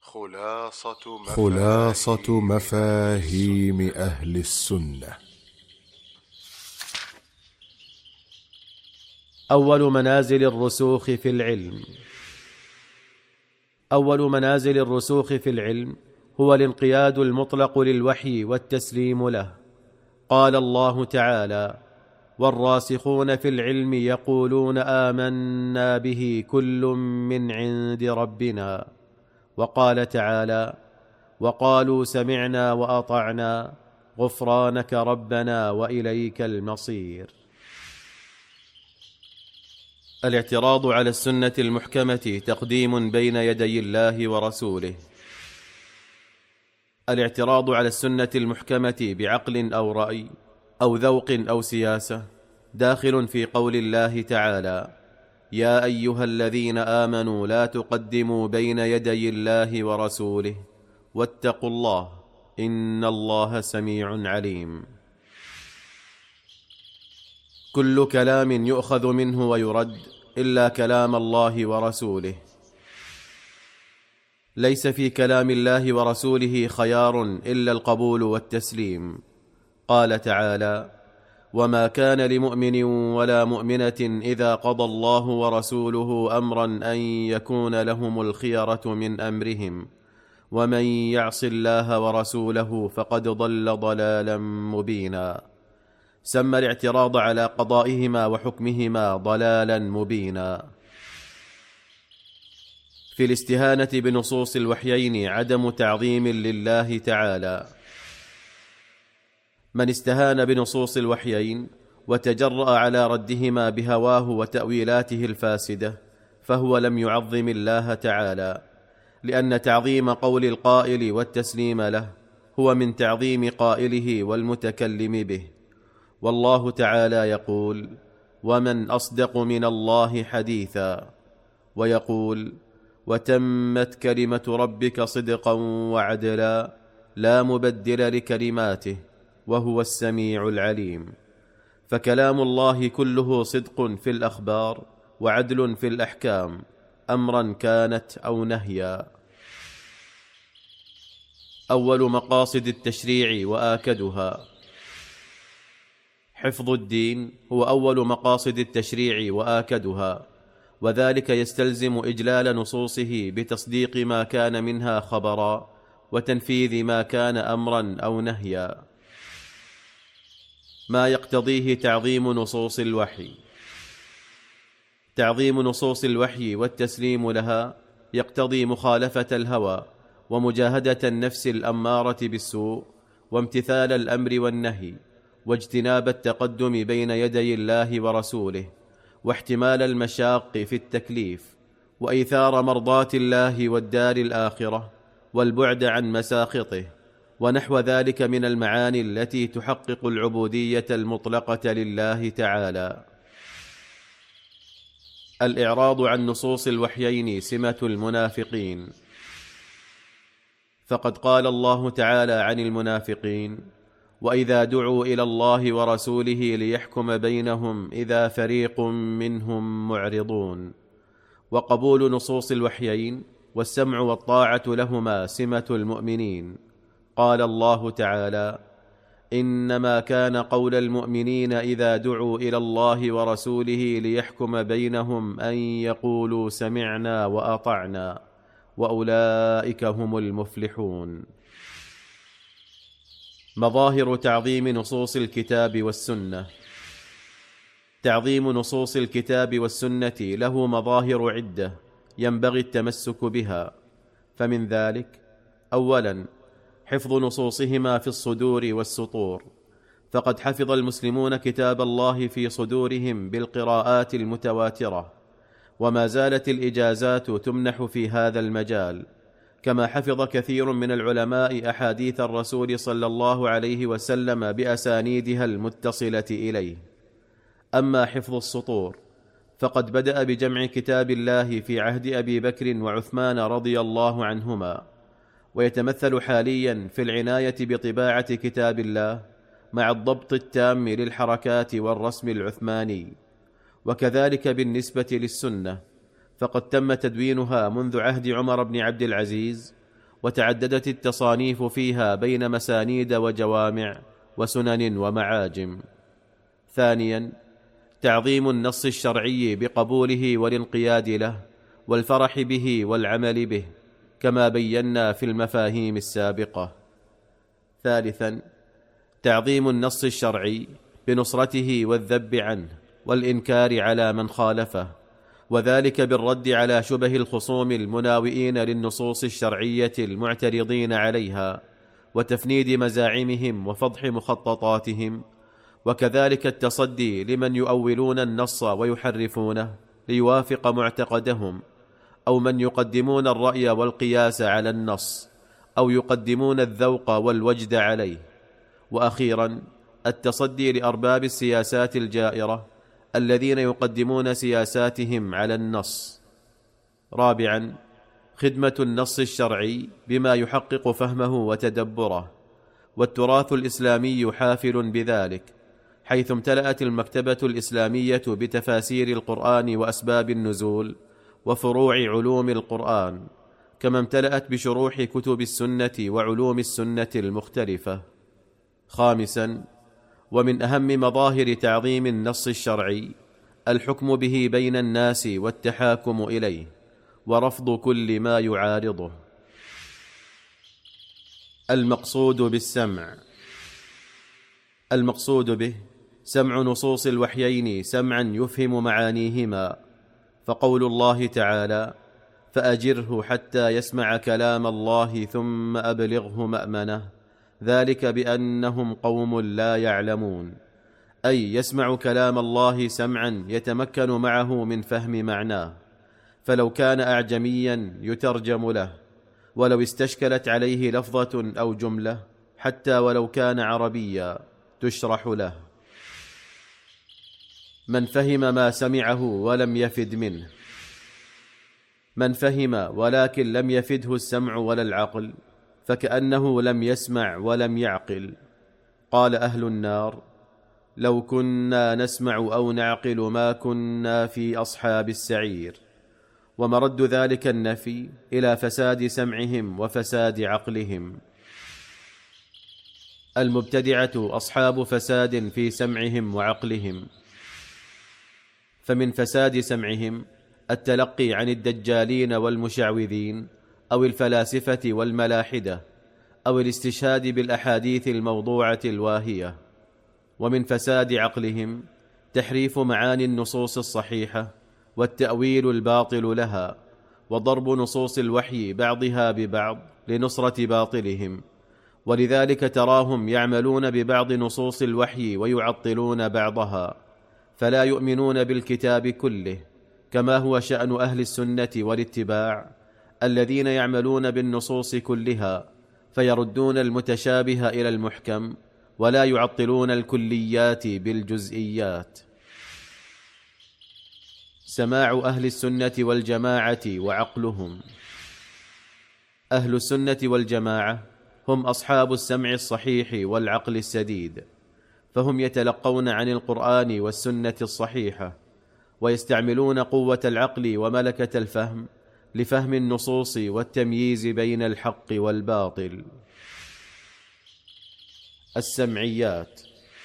خلاصة مفاهيم أهل السنة. أول منازل الرسوخ في العلم. أول منازل الرسوخ في العلم هو الانقياد المطلق للوحي والتسليم له. قال الله تعالى: والراسخون في العلم يقولون آمنا به كل من عند ربنا. وقال تعالى: وقالوا سمعنا وأطعنا غفرانك ربنا وإليك المصير. الاعتراض على السنة المحكمة تقديم بين يدي الله ورسوله. الاعتراض على السنة المحكمة بعقل أو رأي أو ذوق أو سياسة داخل في قول الله تعالى: يا أيها الذين آمنوا لا تقدموا بين يدي الله ورسوله واتقوا الله إن الله سميع عليم. كل كلام يؤخذ منه ويرد إلا كلام الله ورسوله. ليس في كلام الله ورسوله خيار إلا القبول والتسليم. قال تعالى: وما كان لمؤمن ولا مؤمنة إذا قضى الله ورسوله أمرا أن يكون لهم الخيرة من أمرهم ومن يعص الله ورسوله فقد ضل ضلالا مبينا. سمى الاعتراض على قضائهما وحكمهما ضلالا مبينا. في الاستهانة بنصوص الوحيين عدم تعظيم لله تعالى. من استهان بنصوص الوحيين وتجرأ على ردهما بهواه وتأويلاته الفاسدة فهو لم يعظم الله تعالى، لأن تعظيم قول القائل والتسليم له هو من تعظيم قائله والمتكلم به. والله تعالى يقول: ومن أصدق من الله حديثا، ويقول: وتمت كلمة ربك صدقا وعدلا لا مبدل لكلماته وهو السميع العليم. فكلام الله كله صدق في الأخبار وعدل في الأحكام أمرا كانت أو نهيا. أول مقاصد التشريع وآكدها. حفظ الدين هو أول مقاصد التشريع وآكدها، وذلك يستلزم إجلال نصوصه بتصديق ما كان منها خبرا وتنفيذ ما كان أمرا أو نهيا. ما يقتضيه تعظيم نصوص الوحي. تعظيم نصوص الوحي والتسليم لها يقتضي مخالفة الهوى ومجاهدة النفس الأمارة بالسوء وامتثال الأمر والنهي واجتناب التقدم بين يدي الله ورسوله واحتمال المشاق في التكليف وإيثار مرضات الله والدار الآخرة والبعد عن مساخطه ونحو ذلك من المعاني التي تحقق العبودية المطلقة لله تعالى. الإعراض عن نصوص الوحيين سمة المنافقين. فقد قال الله تعالى عن المنافقين: وإذا دعوا إلى الله ورسوله ليحكم بينهم إذا فريق منهم معرضون. وقبول نصوص الوحيين والسمع والطاعة لهما سمة المؤمنين. قال الله تعالى: إنما كان قول المؤمنين إذا دعوا إلى الله ورسوله ليحكم بينهم أن يقولوا سمعنا وأطعنا وأولئك هم المفلحون. مظاهر تعظيم نصوص الكتاب والسنة. تعظيم نصوص الكتاب والسنة له مظاهر عدة ينبغي التمسك بها، فمن ذلك: أولا، حفظ نصوصهما في الصدور والسطور، فقد حفظ المسلمون كتاب الله في صدورهم بالقراءات المتواترة، وما زالت الإجازات تمنح في هذا المجال، كما حفظ كثير من العلماء أحاديث الرسول صلى الله عليه وسلم بأسانيدها المتصلة إليه. أما حفظ السطور فقد بدأ بجمع كتاب الله في عهد أبي بكر وعثمان رضي الله عنهما، ويتمثل حاليا في العناية بطباعة كتاب الله مع الضبط التام للحركات والرسم العثماني. وكذلك بالنسبة للسنة فقد تم تدوينها منذ عهد عمر بن عبد العزيز، وتعددت التصانيف فيها بين مسانيد وجوامع وسنن ومعاجم. ثانيا، تعظيم النص الشرعي بقبوله والانقياد له والفرح به والعمل به، كما بينا في المفاهيم السابقة. ثالثا، تعظيم النص الشرعي بنصرته والذب عنه والإنكار على من خالفه، وذلك بالرد على شبه الخصوم المناوئين للنصوص الشرعية المعترضين عليها، وتفنيد مزاعمهم وفضح مخططاتهم، وكذلك التصدي لمن يؤولون النص ويحرفونه ليوافق معتقدهم، أو من يقدمون الرأي والقياس على النص، أو يقدمون الذوق والوجد عليه. وأخيرا، التصدي لأرباب السياسات الجائرة الذين يقدمون سياساتهم على النص. رابعا، خدمة النص الشرعي بما يحقق فهمه وتدبره، والتراث الإسلامي حافل بذلك، حيث امتلأت المكتبة الإسلامية بتفاسير القرآن وأسباب النزول وفروع علوم القرآن، كما امتلأت بشروح كتب السنة وعلوم السنة المختلفة. خامسا، ومن أهم مظاهر تعظيم النص الشرعي الحكم به بين الناس والتحاكم إليه، ورفض كل ما يعارضه. المقصود بالسمع. المقصود به سمع نصوص الوحيين سمعا يفهم معانيهما، فقول الله تعالى: فأجره حتى يسمع كلام الله ثم أبلغه مأمنه، ذلك بأنهم قوم لا يعلمون، أي يسمع كلام الله سمعا يتمكن معه من فهم معناه، فلو كان أعجميا يترجم له، ولو استشكلت عليه لفظة أو جملة حتى ولو كان عربيا تشرح له. من فهم ما سمعه ولم يفد منه. من فهم ولكن لم يفده السمع ولا العقل، فكأنه لم يسمع ولم يعقل. قال أهل النار: لو كنا نسمع أو نعقل ما كنا في أصحاب السعير. ومرد ذلك النفي إلى فساد سمعهم وفساد عقلهم. المبتدعة أصحاب فساد في سمعهم وعقلهم، فمن فساد سمعهم التلقي عن الدجالين والمشعوذين أو الفلاسفة والملاحدة، أو الاستشهاد بالأحاديث الموضوعة الواهية. ومن فساد عقلهم تحريف معاني النصوص الصحيحة والتأويل الباطل لها، وضرب نصوص الوحي بعضها ببعض لنصرة باطلهم، ولذلك تراهم يعملون ببعض نصوص الوحي ويعطلون بعضها، فلا يؤمنون بالكتاب كله، كما هو شأن أهل السنة والاتباع الذين يعملون بالنصوص كلها، فيردون المتشابه إلى المحكم، ولا يعطلون الكليات بالجزئيات. سماع أهل السنة والجماعة وعقلهم. أهل السنة والجماعة هم أصحاب السمع الصحيح والعقل السديد، فهم يتلقون عن القرآن والسنة الصحيحة، ويستعملون قوة العقل وملكة الفهم لفهم النصوص والتمييز بين الحق والباطل. السمعيات.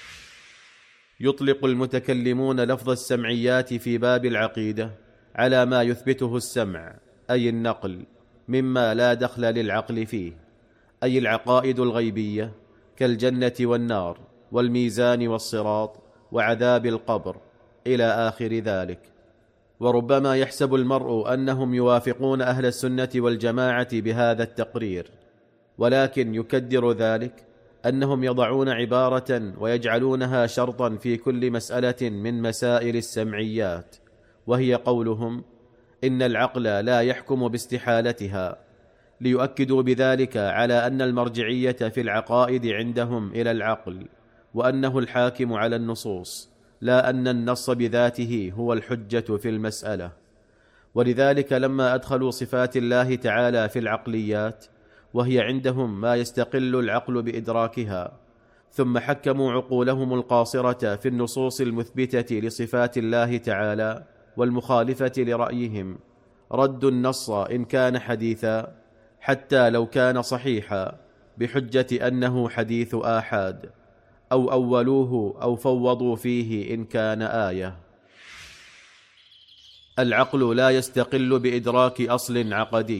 يطلق المتكلمون لفظ السمعيات في باب العقيدة على ما يثبته السمع، أي النقل، مما لا دخل للعقل فيه، أي العقائد الغيبية كالجنة والنار والميزان والصراط وعذاب القبر إلى آخر ذلك. وربما يحسب المرء أنهم يوافقون أهل السنة والجماعة بهذا التقرير، ولكن يكدر ذلك أنهم يضعون عبارة ويجعلونها شرطا في كل مسألة من مسائل السمعيات، وهي قولهم: إن العقل لا يحكم باستحالتها، ليؤكدوا بذلك على أن المرجعية في العقائد عندهم إلى العقل، وأنه الحاكم على النصوص، لا أن النص بذاته هو الحجة في المسألة. ولذلك لما أدخلوا صفات الله تعالى في العقليات، وهي عندهم ما يستقل العقل بإدراكها، ثم حكموا عقولهم القاصرة في النصوص المثبتة لصفات الله تعالى والمخالفة لرأيهم، ردوا النص إن كان حديثا حتى لو كان صحيحا بحجة أنه حديث آحاد، أو أولوه أو فوضوا فيه إن كان آية. العقل لا يستقل بإدراك أصل عقدي.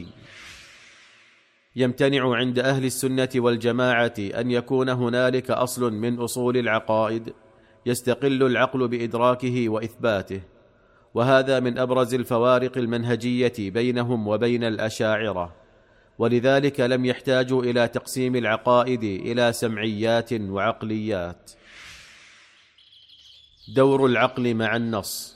يمتنع عند أهل السنة والجماعة أن يكون هنالك أصل من أصول العقائد يستقل العقل بإدراكه وإثباته، وهذا من أبرز الفوارق المنهجية بينهم وبين الأشاعرة، ولذلك لم يحتاجوا إلى تقسيم العقائد إلى سمعيات وعقليات. دور العقل مع النص.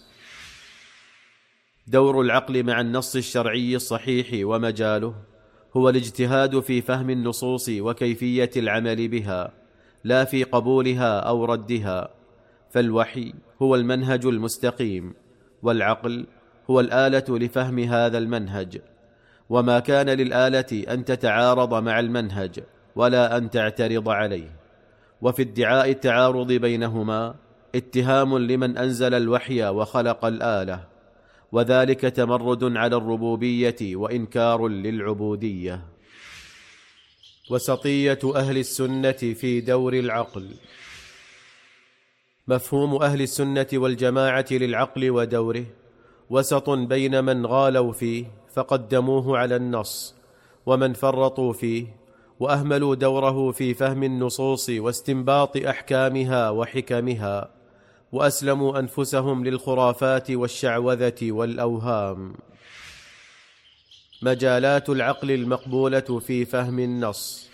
دور العقل مع النص الشرعي الصحيح ومجاله هو الاجتهاد في فهم النصوص وكيفية العمل بها، لا في قبولها أو ردها، فالوحي هو المنهج المستقيم، والعقل هو الآلة لفهم هذا المنهج، وما كان للآلة أن تتعارض مع المنهج ولا أن تعترض عليه. وفي ادعاء التعارض بينهما اتهام لمن أنزل الوحي وخلق الآلة، وذلك تمرد على الربوبية وإنكار للعبودية. وسطية أهل السنة في دور العقل. مفهوم أهل السنة والجماعة للعقل ودوره وسط بين من غالوا فيه فقدموه على النص، ومن فرطوا فيه وأهملوا دوره في فهم النصوص واستنباط أحكامها وحكمها، وأسلموا أنفسهم للخرافات والشعوذة والأوهام. مجالات العقل المقبولة في فهم النص.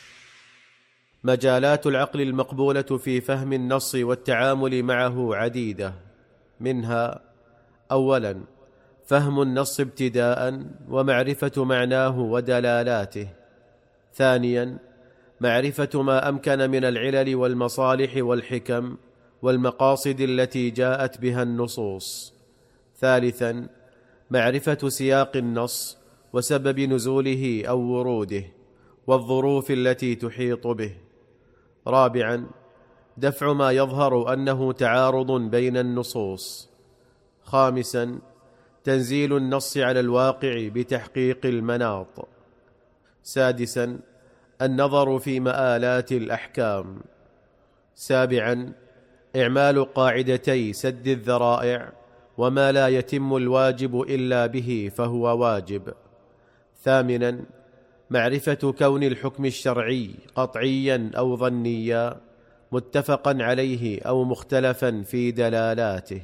مجالات العقل المقبولة في فهم النص والتعامل معه عديدة، منها: أولاً، فهم النص ابتداءً ومعرفة معناه ودلالاته. ثانياً، معرفة ما أمكن من العلل والمصالح والحكم والمقاصد التي جاءت بها النصوص. ثالثاً، معرفة سياق النص وسبب نزوله أو وروده والظروف التي تحيط به. رابعاً، دفع ما يظهر أنه تعارض بين النصوص. خامساً، تنزيل النص على الواقع بتحقيق المناط. سادساً، النظر في مآلات الأحكام. سابعاً، إعمال قاعدتي سد الذرائع، وما لا يتم الواجب إلا به فهو واجب. ثامناً، معرفة كون الحكم الشرعي قطعياً أو ظنياً، متفقاً عليه أو مختلفاً في دلالاته.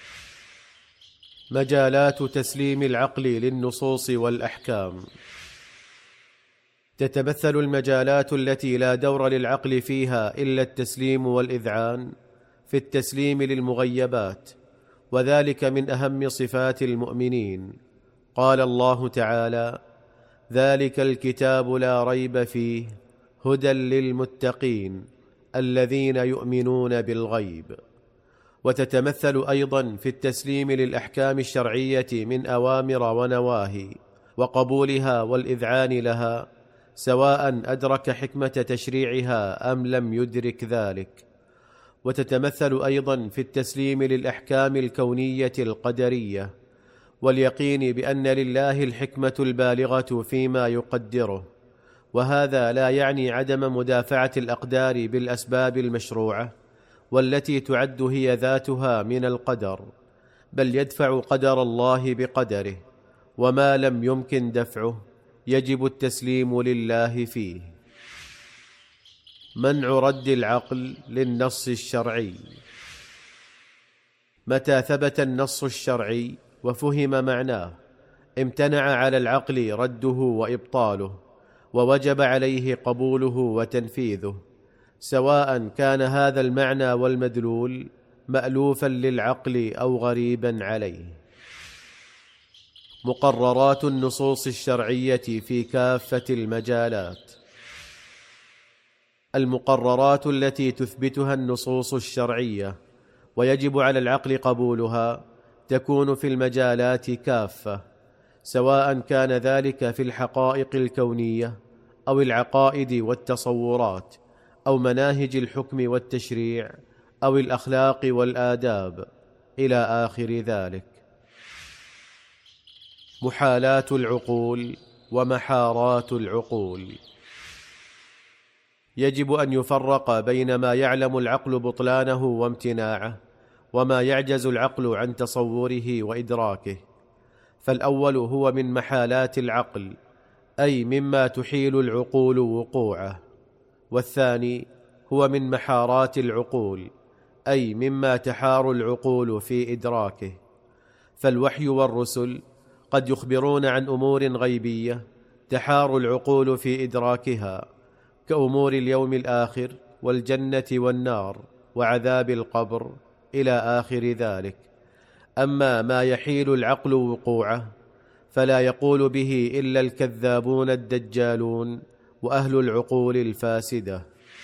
مجالات تسليم العقل للنصوص والأحكام. تتمثل المجالات التي لا دور للعقل فيها إلا التسليم والإذعان في التسليم للمغيبات، وذلك من أهم صفات المؤمنين. قال الله تعالى: ذلك الكتاب لا ريب فيه هدى للمتقين الذين يؤمنون بالغيب. وتتمثل أيضا في التسليم للأحكام الشرعية من أوامر ونواهي، وقبولها والإذعان لها، سواء أدرك حكمة تشريعها أم لم يدرك ذلك. وتتمثل أيضا في التسليم للأحكام الكونية القدرية، واليقين بأن لله الحكمة البالغة فيما يقدره، وهذا لا يعني عدم مدافعة الأقدار بالأسباب المشروعة والتي تعد هي ذاتها من القدر، بل يدفع قدر الله بقدره، وما لم يمكن دفعه يجب التسليم لله فيه. منع رد العقل للنص الشرعي. متى ثبت النص الشرعي وفهم معناه، امتنع على العقل رده وإبطاله، ووجب عليه قبوله وتنفيذه، سواء كان هذا المعنى والمدلول مألوفا للعقل أو غريبا عليه. مقررات النصوص الشرعية في كافة المجالات. المقررات التي تثبتها النصوص الشرعية ويجب على العقل قبولها تكون في المجالات كافة، سواء كان ذلك في الحقائق الكونية أو العقائد والتصورات أو مناهج الحكم والتشريع أو الأخلاق والآداب إلى آخر ذلك. محالات العقول ومحارات العقول. يجب أن يفرق بين ما يعلم العقل بطلانه وامتناعه، وما يعجز العقل عن تصوره وإدراكه. فالأول هو من محالات العقل، أي مما تحيل العقول وقوعه، والثاني هو من محارات العقول، أي مما تحار العقول في إدراكه. فالوحي والرسل قد يخبرون عن أمور غيبية تحار العقول في إدراكها، كأمور اليوم الآخر والجنة والنار وعذاب القبر إلى آخر ذلك. أما ما يحيل العقل وقوعه فلا يقول به إلا الكذابون الدجالون وأهل العقول الفاسدة.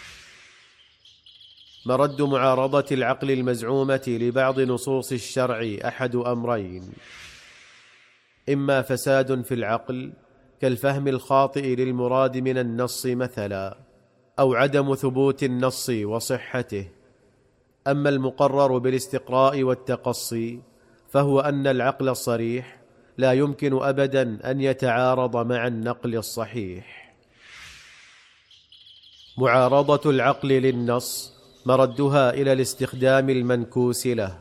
مرد معارضة العقل المزعومة لبعض نصوص الشرع أحد أمرين: إما فساد في العقل كالفهم الخاطئ للمراد من النص مثلا، أو عدم ثبوت النص وصحته. أما المقرر بالاستقراء والتقصي فهو أن العقل الصريح لا يمكن أبدا أن يتعارض مع النقل الصحيح. معارضة العقل للنص مردها إلى الاستخدام المنكوس له.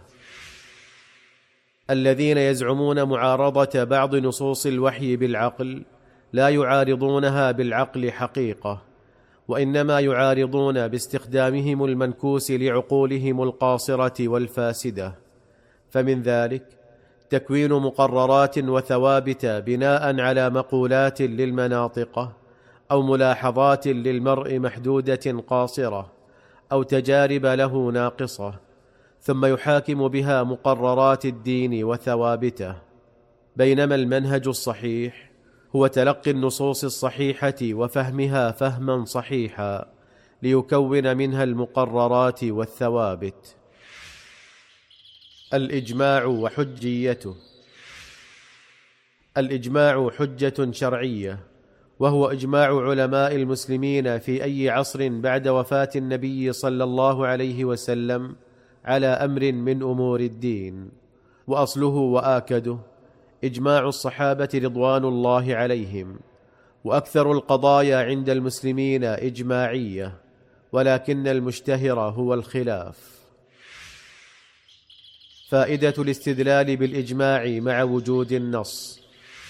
الذين يزعمون معارضة بعض نصوص الوحي بالعقل لا يعارضونها بالعقل حقيقة، وإنما يعارضون باستخدامهم المنكوس لعقولهم القاصرة والفاسدة. فمن ذلك تكوين مقررات وثوابت بناء على مقولات للمناطقة، أو ملاحظات للمرء محدودة قاصرة، أو تجارب له ناقصة، ثم يحاكم بها مقررات الدين وثوابته. بينما المنهج الصحيح هو تلقي النصوص الصحيحة وفهمها فهما صحيحا ليكون منها المقررات والثوابت. الإجماع وحجيته. الإجماع حجة شرعية، وهو إجماع علماء المسلمين في أي عصر بعد وفاة النبي صلى الله عليه وسلم على أمر من أمور الدين، وأصله وآكده إجماع الصحابة رضوان الله عليهم. وأكثر القضايا عند المسلمين إجماعية، ولكن المشتهر هو الخلاف. فائدة الاستدلال بالإجماع مع وجود النص.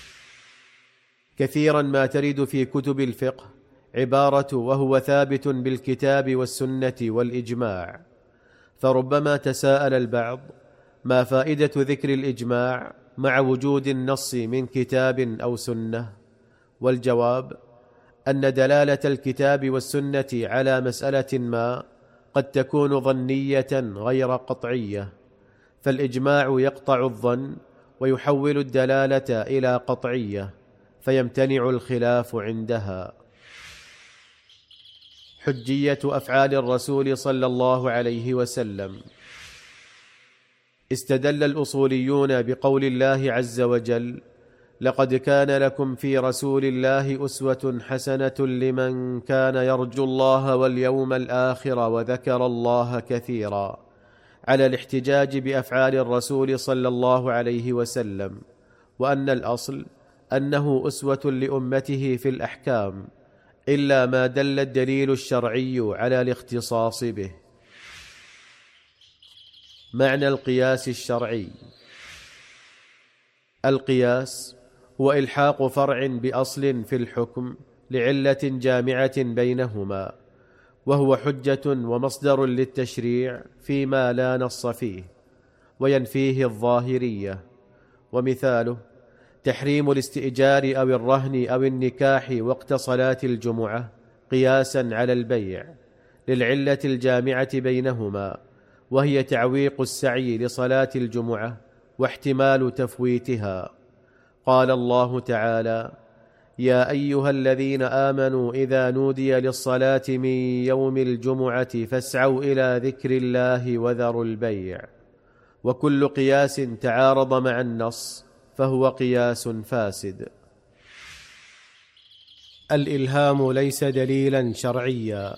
كثيرا ما ترد في كتب الفقه عبارة وهو ثابت بالكتاب والسنة والإجماع، فربما تساءل البعض: ما فائدة ذكر الإجماع مع وجود النص من كتاب أو سنة؟ والجواب أن دلالة الكتاب والسنة على مسألة ما قد تكون ظنية غير قطعية، فالإجماع يقطع الظن ويحول الدلالة إلى قطعية، فيمتنع الخلاف عندها. حجية أفعال الرسول صلى الله عليه وسلم. استدل الأصوليون بقول الله عز وجل: لقد كان لكم في رسول الله أسوة حسنة لمن كان يرجو الله واليوم الآخر وذكر الله كثيرا، على الاحتجاج بأفعال الرسول صلى الله عليه وسلم، وأن الأصل أنه أسوة لأمته في الأحكام، إلا ما دل الدليل الشرعي على الاختصاص به. معنى القياس الشرعي. القياس هو إلحاق فرع بأصل في الحكم لعلة جامعة بينهما، وهو حجة ومصدر للتشريع فيما لا نص فيه، وينفيه الظاهرية. ومثاله تحريم الاستئجار أو الرهن أو النكاح وقت صلاة الجمعة قياسا على البيع، للعلة الجامعة بينهما، وهي تعويق السعي لصلاة الجمعة واحتمال تفويتها. قال الله تعالى: يا أيها الذين آمنوا إذا نودي للصلاة من يوم الجمعة فاسعوا إلى ذكر الله وذروا البيع. وكل قياس تعارض مع النص فهو قياس فاسد. الإلهام ليس دليلا شرعيا.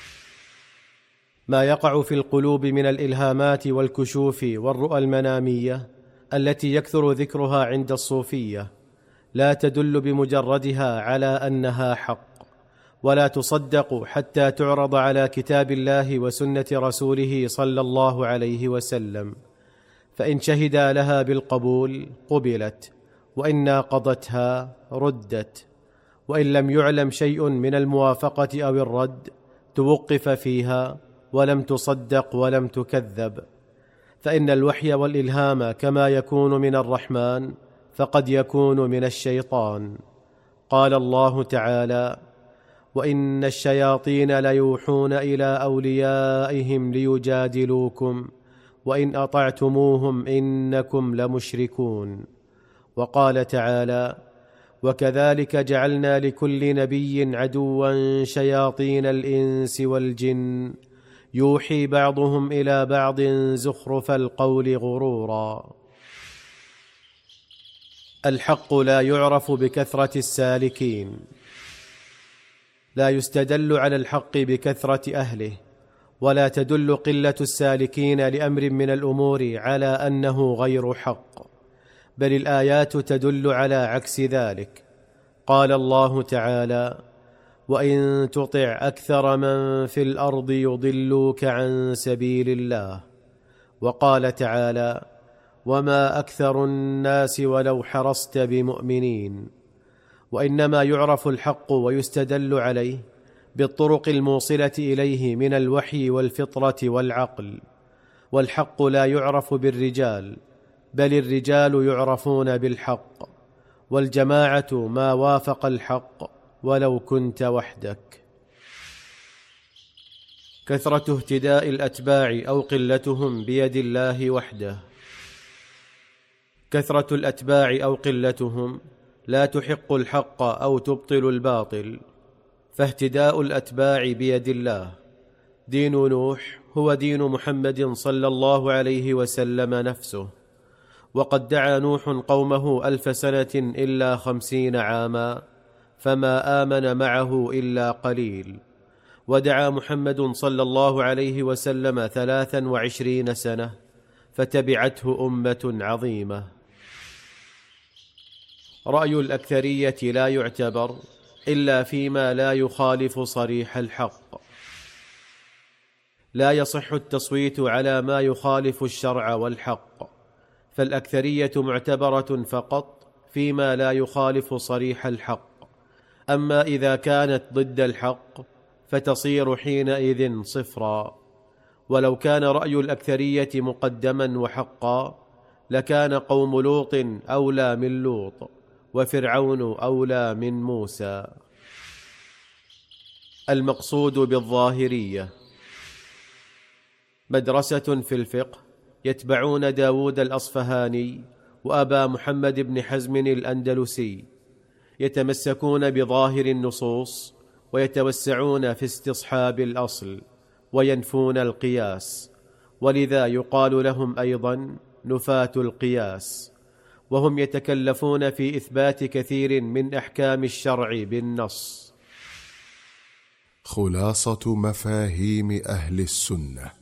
ما يقع في القلوب من الإلهامات والكشوف والرؤى المنامية التي يكثر ذكرها عند الصوفية لا تدل بمجردها على أنها حق، ولا تصدق حتى تعرض على كتاب الله وسنة رسوله صلى الله عليه وسلم، فإن شهدا لها بالقبول قبلت، وإن ناقضتها ردت، وإن لم يعلم شيء من الموافقة أو الرد توقف فيها ولم تصدق ولم تكذب. فإن الوحي والإلهام كما يكون من الرحمن فقد يكون من الشيطان. قال الله تعالى: وإن الشياطين ليوحون إلى أوليائهم ليجادلوكم وإن أطعتموهم إنكم لمشركون. وقال تعالى: وكذلك جعلنا لكل نبي عدوا شياطين الإنس والجن يوحي بعضهم إلى بعض زخرف القول غرورا. الحق لا يعرف بكثرة السالكين. لا يستدل على الحق بكثرة أهله، ولا تدل قلة السالكين لأمر من الأمور على أنه غير حق، بل الآيات تدل على عكس ذلك. قال الله تعالى: وإن تطع أكثر من في الأرض يضلوك عن سبيل الله. وقال تعالى: وما أكثر الناس ولو حرصت بمؤمنين. وإنما يعرف الحق ويستدل عليه بالطرق الموصلة إليه من الوحي والفطرة والعقل. والحق لا يعرف بالرجال، بل الرجال يعرفون بالحق، والجماعة ما وافق الحق ولو كنت وحدك. كثرة اهتداء الأتباع أو قلتهم بيد الله وحده. كثرة الأتباع أو قلتهم لا تحق الحق أو تبطل الباطل، فاهتداء الأتباع بيد الله. دين نوح هو دين محمد صلى الله عليه وسلم نفسه، وقد دعا نوح قومه 1000 سنة إلا 50 عاما، فما آمن معه إلا قليل. ودعا محمد صلى الله عليه وسلم 23 سنة، فتبعته أمة عظيمة. رأي الأكثرية لا يعتبر إلا فيما لا يخالف صريح الحق. لا يصح التصويت على ما يخالف الشرع والحق، فالأكثرية معتبرة فقط فيما لا يخالف صريح الحق. أما إذا كانت ضد الحق فتصير حينئذ صفرا. ولو كان رأي الأكثرية مقدما وحقا لكان قوم لوط أولى من لوط، وفرعون أولى من موسى. المقصود بالظاهرية مدرسة في الفقه يتبعون داود الأصفهاني وأبا محمد بن حزم الأندلسي، يتمسكون بظاهر النصوص ويتوسعون في استصحاب الأصل وينفون القياس، ولذا يقال لهم أيضا نفاة القياس، وهم يتكلفون في إثبات كثير من أحكام الشرع بالنص. خلاصة مفاهيم أهل السنة.